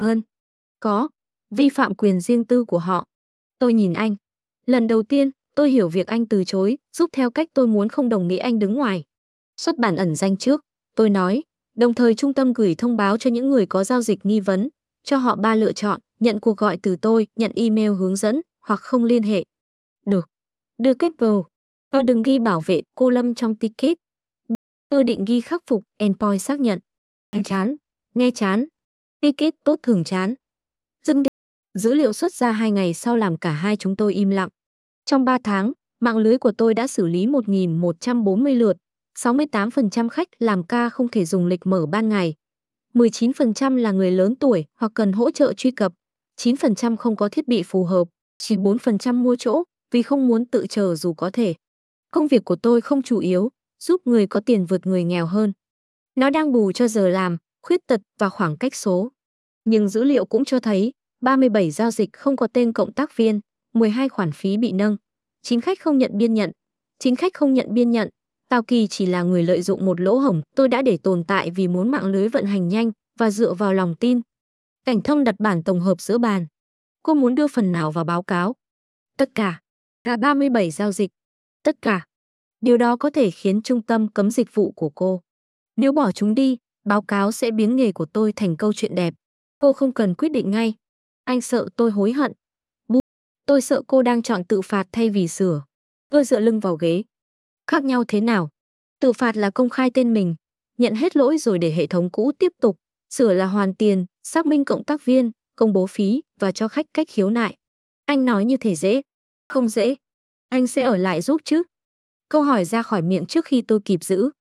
Ơn. Có. Vi phạm quyền riêng tư của họ. Tôi nhìn anh. Lần đầu tiên, tôi hiểu việc anh từ chối, giúp theo cách tôi muốn không đồng nghĩa anh đứng ngoài. Xuất bản ẩn danh trước, tôi nói, đồng thời trung tâm gửi thông báo cho những người có giao dịch nghi vấn, cho họ 3 lựa chọn, nhận cuộc gọi từ tôi, nhận email hướng dẫn, hoặc không liên hệ. Được. Đưa kết vào. Tôi đừng ghi bảo vệ cô Lâm trong ticket. Tôi định ghi khắc phục, endpoint xác nhận. Chán. Nghe chán. Ticket tốt thường chán. Dừng. Dữ liệu xuất ra 2 ngày sau làm cả hai chúng tôi im lặng. Trong 3 tháng, mạng lưới của tôi đã xử lý 1.140 lượt. 68% khách làm ca không thể dùng lịch mở ban ngày. 19% là người lớn tuổi hoặc cần hỗ trợ truy cập. 9% không có thiết bị phù hợp. Chỉ 4% mua chỗ vì không muốn tự chờ dù có thể. Công việc của tôi không chủ yếu giúp người có tiền vượt người nghèo hơn. Nó đang bù cho giờ làm, khuyết tật và khoảng cách số. Nhưng dữ liệu cũng cho thấy 37 giao dịch không có tên cộng tác viên, 12 khoản phí bị nâng, 9 khách không nhận biên nhận, 9 khách không nhận biên nhận. Tào Kỳ chỉ là người lợi dụng một lỗ hổng tôi đã để tồn tại vì muốn mạng lưới vận hành nhanh và dựa vào lòng tin. Cảnh Thông đặt bản tổng hợp giữa bàn. Cô muốn đưa phần nào vào báo cáo? Tất cả. Cả 37 giao dịch. Tất cả. Điều đó có thể khiến trung tâm cấm dịch vụ của cô. Nếu bỏ chúng đi, báo cáo sẽ biến nghề của tôi thành câu chuyện đẹp. Cô không cần quyết định ngay. Anh sợ tôi hối hận. Tôi sợ cô đang chọn tự phạt thay vì sửa. Tôi dựa lưng vào ghế. Khác nhau thế nào? Tự phạt là công khai tên mình, nhận hết lỗi rồi để hệ thống cũ tiếp tục. Sửa là hoàn tiền, xác minh cộng tác viên, công bố phí và cho khách cách khiếu nại. Anh nói như thể dễ. Không dễ. Anh sẽ ở lại giúp chứ? Câu hỏi ra khỏi miệng trước khi tôi kịp giữ.